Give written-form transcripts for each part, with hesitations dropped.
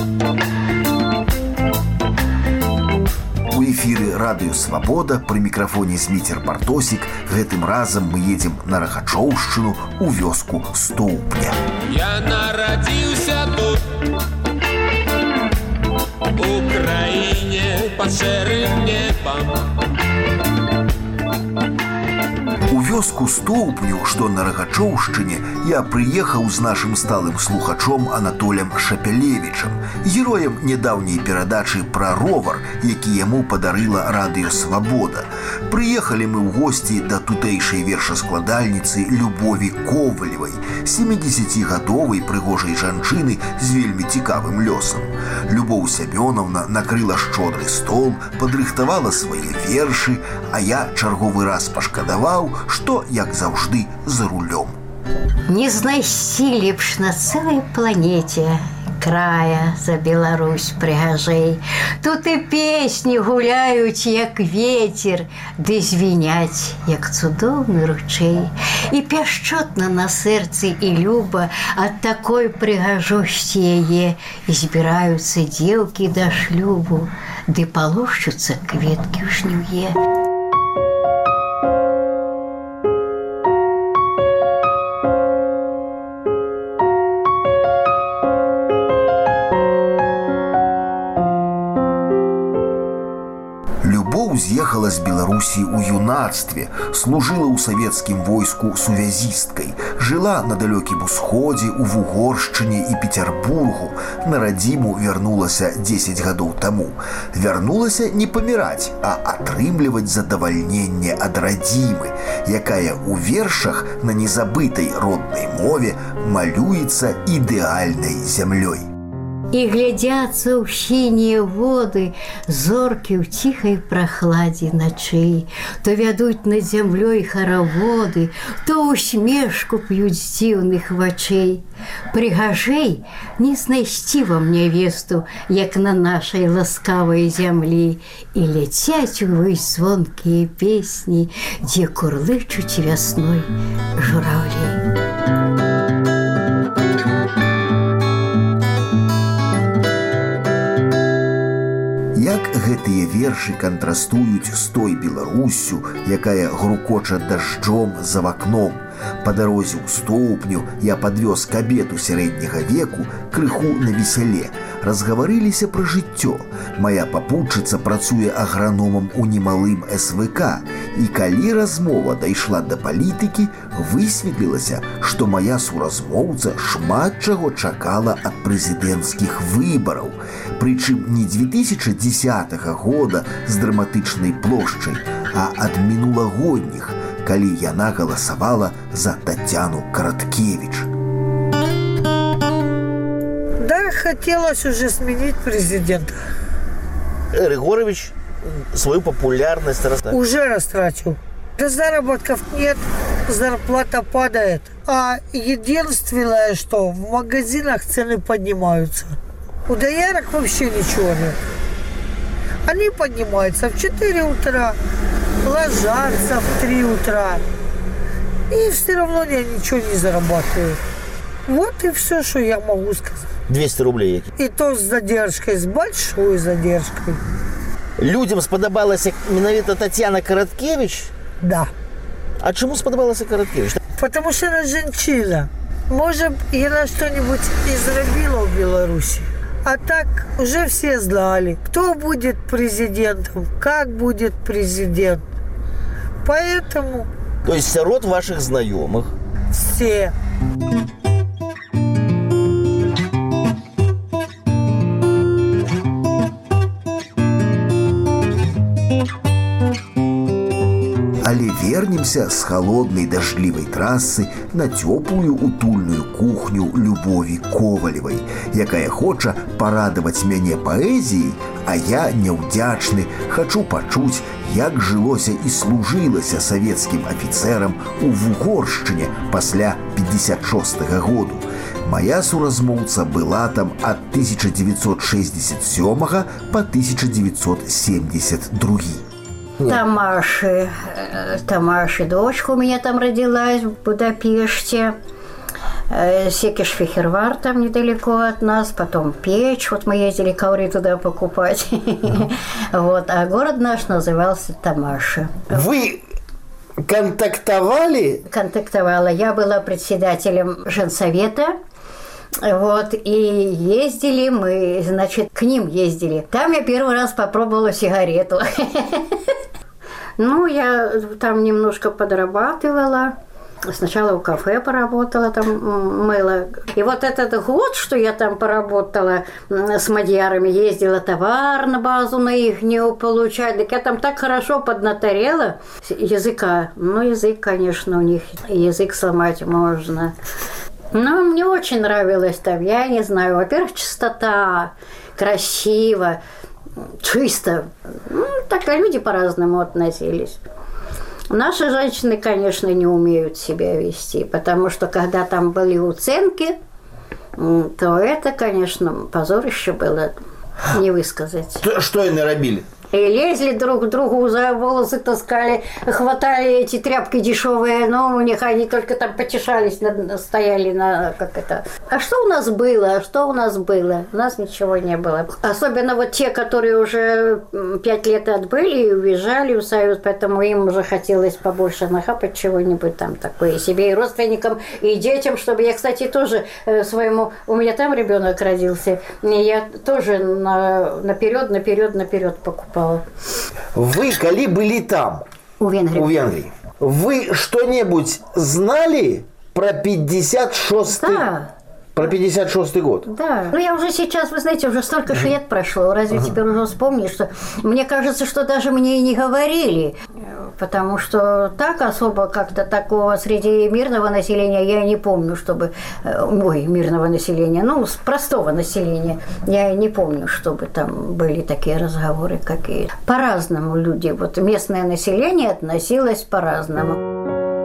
У эфіры радыё «Свабода», пры мікрафоне Зміцер Бартосік. Гэтым разам мы едзем на Рагачоўшчыну, у вёску Стоўпня. Я нарадзіўся тут, у краіне пад шэрым небам. У вёску Стоўпню, што на Рагачоўшчыне, я прыехаў з нашым сталым слухачом Анатолем Шапялевічам, героем нядаўняй перадачы пра ровар, які яму падарыла радыё «Свабода». Прыехалі мы ў госці да тутэйшай вершаскладальніцы Любові Ковалевай, 70-гадовай прыгожай жанчыны з вельмі цікавым лёсам. Любоў Сямёнаўна накрыла шчодры стол, падрыхтавала свае вершы, а я чарговы раз пашкадаваў, што, як заўжды, за рулём. Не знайсці лепш на цэлай планеце края за Беларусь прыгажэй. Тут і песні гуляюць, як ветер, ды звіняць, як цудоўны ручэй. І пяшчотна на сэрцы і люба ад такой прыгажосці яе. І збіраюцца дзеўкі да шлюбу, ды палошчуцца кветкі ў жніўе. З'ехала з Беларусі ў юнацтве, служыла ў савецкім войску сувязісткай, жыла на далёкім усходзе, у Вугоршчыне і Пецярбургу. На радзіму вярнулася 10 гадоў таму. Вярнулася не паміраць, а атрымліваць задавальненне ад радзімы, якая ў вершах на незабытай роднай мове малюецца ідэальнай зямлёй. І глядзяцца ў сінія воды зоркі ў ціхай прахладзе начэй, то вядуць над зямлёй хараводы, то усмешку п'юць з дзіўных вачэй. Прыгажэй не знайсці вам нявесту, як на нашай ласкавай зямлі, і ляцяць увысь звонкія песні, дзе курлычуць вясной журавлі. Як гэтыя вершы кантрастуюць з той Беларуссю, якая грукоча дажджом за вакном. Па дарозе ў Стоўпню я падвёз кабету сярэдняга веку крыху на весяле. Разгаварыліся пра жыццё. Мая папутчыца працуе аграномам у немалым СВК. І калі размова дайшла да палітыкі, высветлілася, што моя суразмоўца шмат чаго чакала ад прэзідэнцкіх выбараў. Прычым не 2010 года з драматычнай плошчай, а ад мінулагодніх, калі яна галасавала за Татьяну Караткевич. Да, хотелось уже сменить президента. Григорович свою популярность уже растратил. Да заработков нет, зарплата падает. А единственное, что в магазинах цены поднимаются. У доярок вообще ничего нет. Они поднимаются в 4 утра, ложатся в 3 утра. И все равно я ничего не зарабатываю. Вот и все, что я могу сказать. 200 рублей. И то с задержкой, с большой задержкой. Людям сподобалася менавіта Татьяна Караткевич? Да. А чему сподобалася Караткевич? Потому что она женщина. Может, она что-нибудь и зробила в Беларуси. А так уже все знали, кто будет президентом, как будет президент. Поэтому... То есть род ваших знакомых? Все. Але вернемся з холоднай дажджлівай трасы на цёплую утульную кухню Любові Ковалевай, якая хоча парадаваць мяне паэзіяй, а я няўдзячны, хачу пачуць, як жылося і служылася савецкім афіцэрам у Вугоршчыне пасля 56-го году. Моя суразмоўца была там ад 1967 по 1972. Тамаши, дочка у меня там родилась в Будапеште. Секиш-Фехервар там недалеко от нас, потом Печь, вот мы ездили ковры туда покупать. Вот, а город наш назывался Тамаша. Вы контактовали? Контактовала. Я была председателем женсовета. Вот, и ездили мы, значит, к ним ездили. Там я первый раз попробовала сигарету. Ну, я там немножко подрабатывала. Сначала в кафе поработала, там мыла. И вот этот год, что я там поработала с мадьярами, ездила товар на базу на их получать, так я там так хорошо поднаторела языка. Ну, язык, конечно, у них, язык сломать можно. Но мне очень нравилось там, я не знаю, во-первых, чистота, красиво, чисто. Ну, так и люди по-разному относились. Наши женщины, конечно, не умеют себя вести, потому что когда там были уценки, то это, конечно, позорище было, не высказать. Что они робили? И лезли друг к другу, за волосы таскали, хватали эти тряпки дешевые, но у них они только там потешались, стояли на, как это. А что у нас было? Что у нас было? У нас ничего не было. Особенно вот те, которые уже 5 лет отбыли и уезжали в Союз, поэтому им уже хотелось побольше нахапать чего-нибудь там такое себе, и родственникам, и детям, чтобы я, кстати, тоже своему, у меня там ребенок родился, и я тоже наперед покупала. Вы, коли были там, у Венгрии, вы что-нибудь знали про 56-й? Да. Про 56-й год? Да. Ну, я уже сейчас, вы знаете, уже столько лет прошло. Разве теперь уже вспомнишь, что... Мне кажется, что даже мне и не говорили. Потому что так особо как-то такого среди мирного населения я не помню, чтобы... Ой, мирного населения. Ну, простого населения. Я не помню, чтобы там были такие разговоры какие. По-разному люди. Вот местное население относилось по-разному.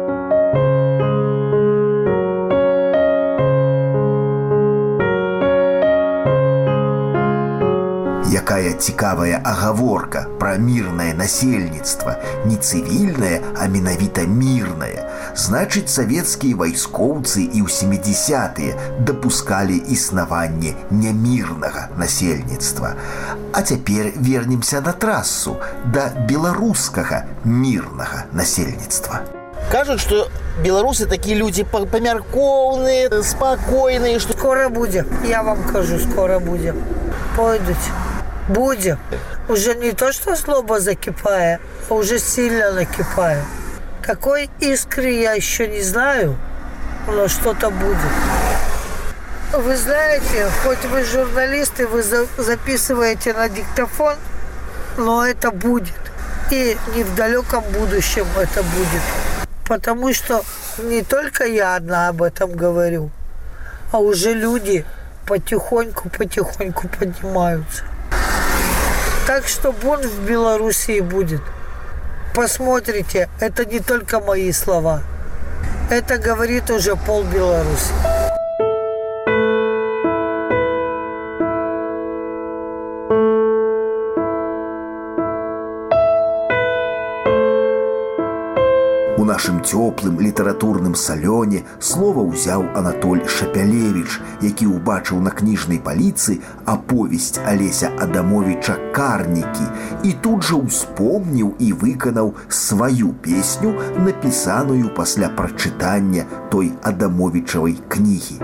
Якая цікавая агаворка пра мірнае насельніцтва, не цывільнае, а менавіта мірнае. Значыць, савецкія вайскоўцы і ў 70-тыя дапускалі існаванне нямірнага насельніцтва. А цяпер вернемся на трасу да беларускага мірнага насельніцтва. Кажут, что белорусы такие люди помяркованные, спокойные. Что... Скоро будем, я вам кажу, скоро будем. Пойдут. Будем. Уже не то, что злоба закипает, а уже сильно накипает. Какой искры я еще не знаю, но что-то будет. Вы знаете, хоть вы журналисты, вы записываете на диктофон, но это будет. И не в далеком будущем это будет. Потому что не только я одна об этом говорю, а уже люди потихоньку поднимаются. Так что бунт в Белоруссии будет. Посмотрите, это не только мои слова. Это говорит уже пол Беларуси. У нашым цёплым літаратурным салёне слова ўзяў Анатоль Шапялевіч, які ўбачыў на кніжнай паліцы аповесць Алеся Адамовіча «Карнікі» і тут жа ўспомніў і выканаў сваю песню, напісаную пасля прачытання той Адамовічавай кнігі.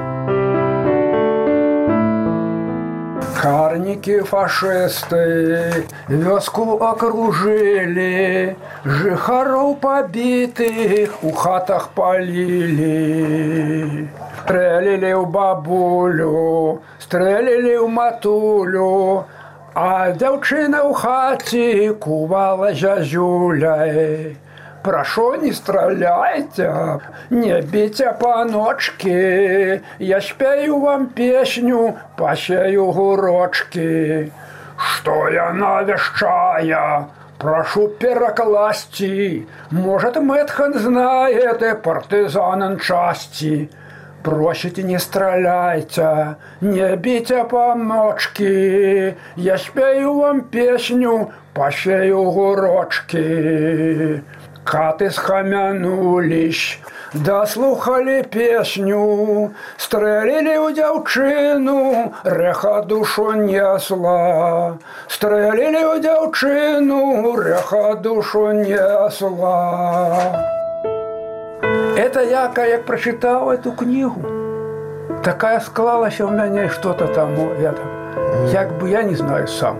Карники фашисты вёску окружили, жихаров побитых у хатах полили. Стрелили в бабулю, стрелили в матулю, а девчина в хате кувала зязюляй. Прошу, не стреляйте, не бейте по ночке, я спею вам песню, посею гурочки. Что я навещаю, прошу перекласти, может, Мэтхан знает и партизанин части. Просите, не стреляйте, не бейте по ночке, я спею вам песню, посею гурочки. Каты схамянулись, даслухалі песню, стрэлілі ў дзяўчыну, рэха душу несла. Стрэлілі ў дзяўчыну, рэха душу несла. Это я, как прочитал эту книгу, такая склалась у меня что-то там, как бы я не знаю сам.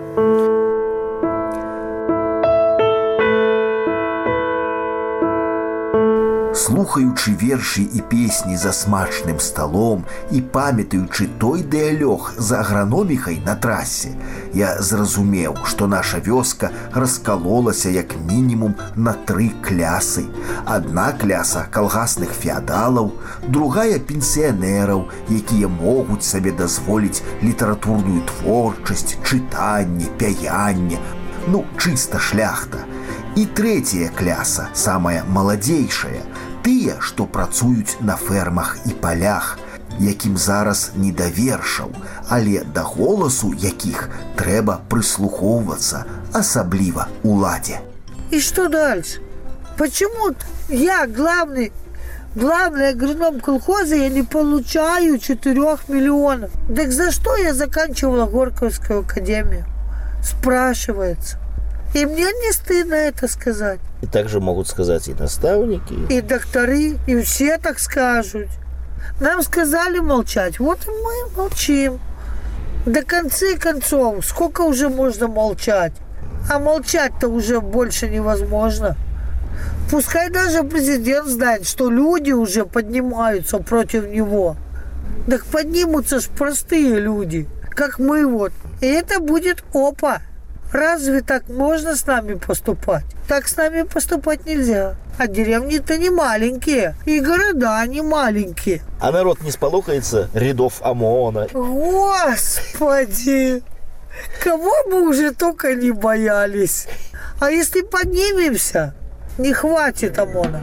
Слухаючы вершы і песні за смачным сталом і памятаючы той дыялог за аграноміхай на трасе, я зразумеў, што наша вёска раскалолася як мінімум на 3 клясы. Адна кляса калгасных феадалаў, другая пенсіянераў, якія могуць сабе дазволіць літаратурную творчасць, чытанне, пяянне, чыста шляхта. І трэцяя кляса, самая маладзейшая, тыя, што працуюць на фермах і палях, якім зараз не да вершаў, але да голасу якіх трэба прыслухоўвацца, асабліва уладзе. И что дальше? Почему я, главный агроном колхоза, я не получаю 4 миллионов? Так за что я заканчивала Горьковскую академию? Спрашивается. И мне не стыдно это сказать. И также могут сказать и наставники. И докторы, и все так скажут. Нам сказали молчать, вот и мы молчим. До конца концов, сколько уже можно молчать? А молчать-то уже больше невозможно. Пускай даже президент знает, что люди уже поднимаются против него. Так поднимутся ж простые люди, как мы вот. И это будет опа. Разве так можно с нами поступать? Так с нами поступать нельзя. А деревни-то не маленькие, и города не маленькие. А народ не сполохается рядов ОМОНа. Господи! Кого мы уже только не боялись. А если поднимемся, не хватит ОМОНа.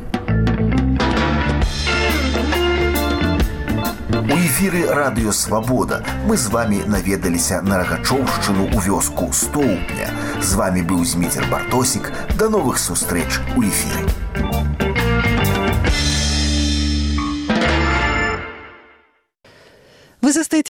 У эфіры радыё Свабода мы з вами наведаліся на Рагачоўшчыну ў вёску Стоўпня. З вами быў Зміцер Бартосік. Да новых сустрэч у эфіры.